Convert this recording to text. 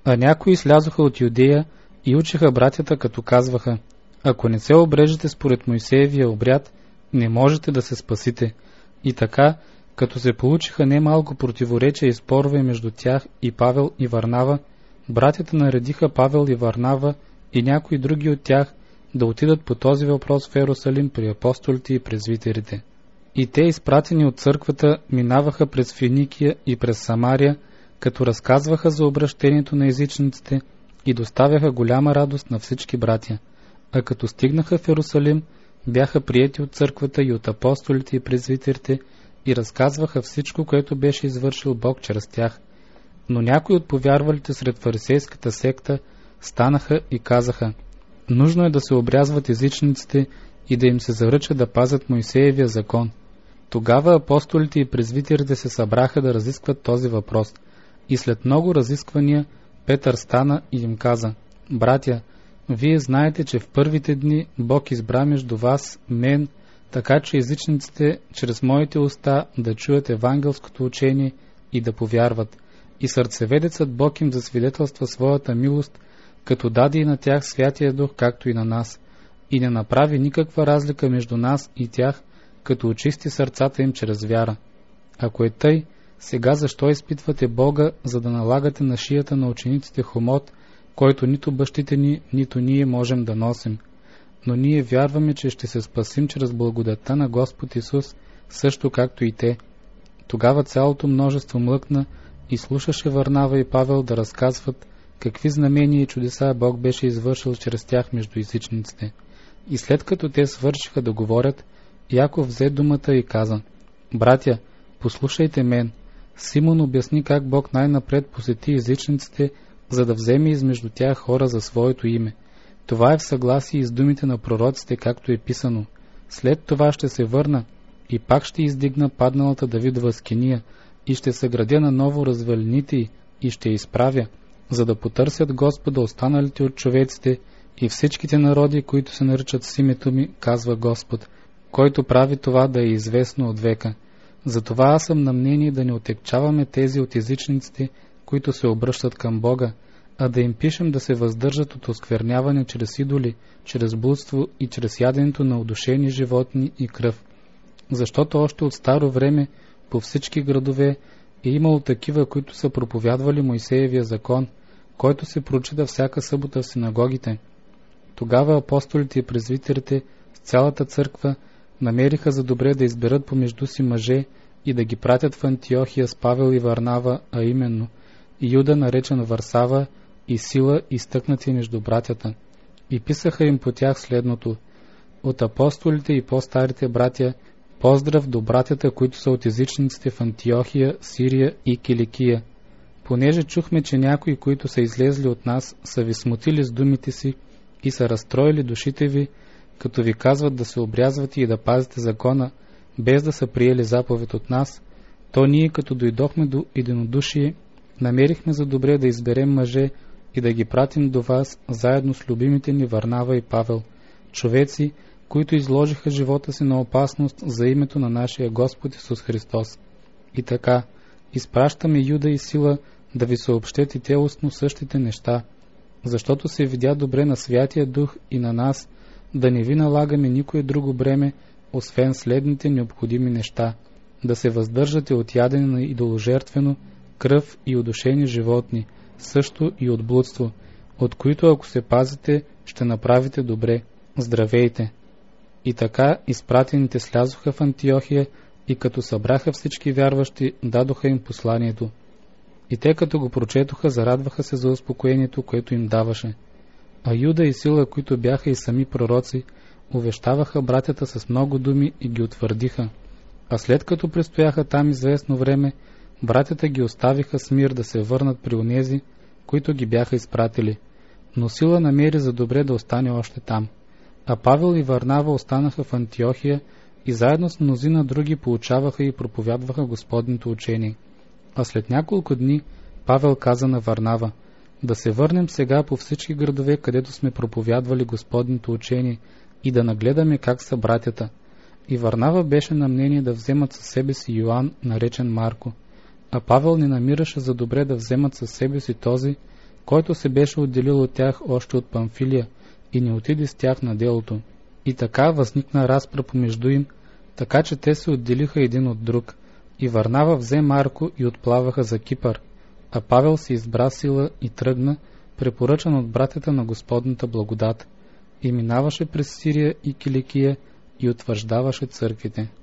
А някои слязоха от Юдея и учиха братята, като казваха: ако не се обрежете според Моисеевия обряд, не можете да се спасите. И така, като се получиха немалко противоречия и спорове между тях и Павел и Варнава, братята наредиха Павел и Варнава и някои други от тях да отидат по този въпрос в Йерусалим при апостолите и презвитерите. И те, изпратени от църквата, минаваха през Финикия и през Самария, като разказваха за обращението на езичниците и доставяха голяма радост на всички братя. А като стигнаха в Йерусалим, бяха приети от църквата и от апостолите и презвитерите и разказваха всичко, което беше извършил Бог чрез тях. Но някои от повярвалите сред фарисейската секта станаха и казаха: нужно е да се обрязват езичниците и да им се заръча да пазят Моисеевия закон. Тогава апостолите и презвитерите се събраха да разискват този въпрос. И след много разисквания Петър стана и им каза: братя, вие знаете, че в първите дни Бог избра между вас мен, така че езичниците чрез моите уста да чуят евангелското учение и да повярват. И сърцеведецът Бог им засвидетелства своята милост, като даде и на тях Святия Дух, както и на нас, и не направи никаква разлика между нас и тях, като очисти сърцата им чрез вяра. Ако е тъй, сега защо изпитвате Бога, за да налагате на шията на учениците хомот, който нито бащите ни, нито ние можем да носим? Но ние вярваме, че ще се спасим чрез благодатта на Господ Исус, също както и те. Тогава цялото множество млъкна и слушаше Варнава и Павел да разказват какви знамения и чудеса Бог беше извършил чрез тях между езичниците. И след като те свършиха да говорят, Яков взе думата и каза: братя, послушайте мен. Симон обясни как Бог най-напред посети езичниците, за да вземе измежду тях хора за своето име. Това е в съгласие с думите на пророците, както е писано: след това ще се върна и пак ще издигна падналата Давидова скиния и ще съградя наново развалините й и ще я изправя, за да потърсят Господа останалите от човеците и всичките народи, които се наричат с името ми, казва Господ, който прави това да е известно от века. Затова аз съм на мнение да не отекчаваме тези от езичниците, които се обръщат към Бога, а да им пишем да се въздържат от оскверняване чрез идоли, чрез блудство и чрез яденето на удушени животни и кръв. Защото още от старо време по всички градове е имало такива, които са проповядвали Моисеевия закон, който се прочита всяка събота в синагогите. Тогава апостолите и презвитерите с цялата църква намериха за добре да изберат помежду си мъже и да ги пратят в Антиохия с Павел и Варнава, а именно Юда, наречен Варсава, и Сила, изтъкнати между братята. И писаха им по тях следното: от апостолите и по-старите братя, поздрав до братята, които са от езичниците в Антиохия, Сирия и Киликия. Понеже чухме, че някои, които са излезли от нас, са ви смутили с думите си и са разстроили душите ви, като ви казват да се обрязвате и да пазите закона, без да са приели заповед от нас, то ние, като дойдохме до единодушие, намерихме за добре да изберем мъже и да ги пратим до вас, заедно с любимите ни Варнава и Павел, човеци, които изложиха живота си на опасност за името на нашия Господ Исус Христос. И така, изпращаме Юда и Сила да ви съобщят и те устно същите неща, защото се видя добре на Святия Дух и на нас, да не ви налагаме никое друго бреме, освен следните необходими неща: да се въздържате от ядене на идоложертвено, кръв и удушени животни, също и от блудство, от които ако се пазите, ще направите добре. Здравейте! И така изпратените слязоха в Антиохия и като събраха всички вярващи, дадоха им посланието. И те, като го прочетоха, зарадваха се за успокоението, което им даваше. А Юда и Сила, които бяха и сами пророци, увещаваха братята с много думи и ги утвърдиха. А след като престояха там известно време, братята ги оставиха с мир да се върнат при онези, които ги бяха изпратили. Но Сила намери за добре да остане още там. А Павел и Варнава останаха в Антиохия и заедно с мнозина други поучаваха и проповядваха Господното учение. А след няколко дни Павел каза на Варнава: да се върнем сега по всички градове, където сме проповядвали Господното учение, и да нагледаме как са братята. И Варнава беше на мнение да вземат със себе си Йоан, наречен Марко. А Павел не намираше за добре да вземат със себе си този, който се беше отделил от тях още от Памфилия и не отиде с тях на делото. И така възникна разпра помежду им, така че те се отделиха един от друг. И Варнава взе Марко и отплаваха за Кипър, а Павел се избра сила и тръгна, препоръчан от братята на Господната благодат, и минаваше през Сирия и Киликия и утвърждаваше църквите.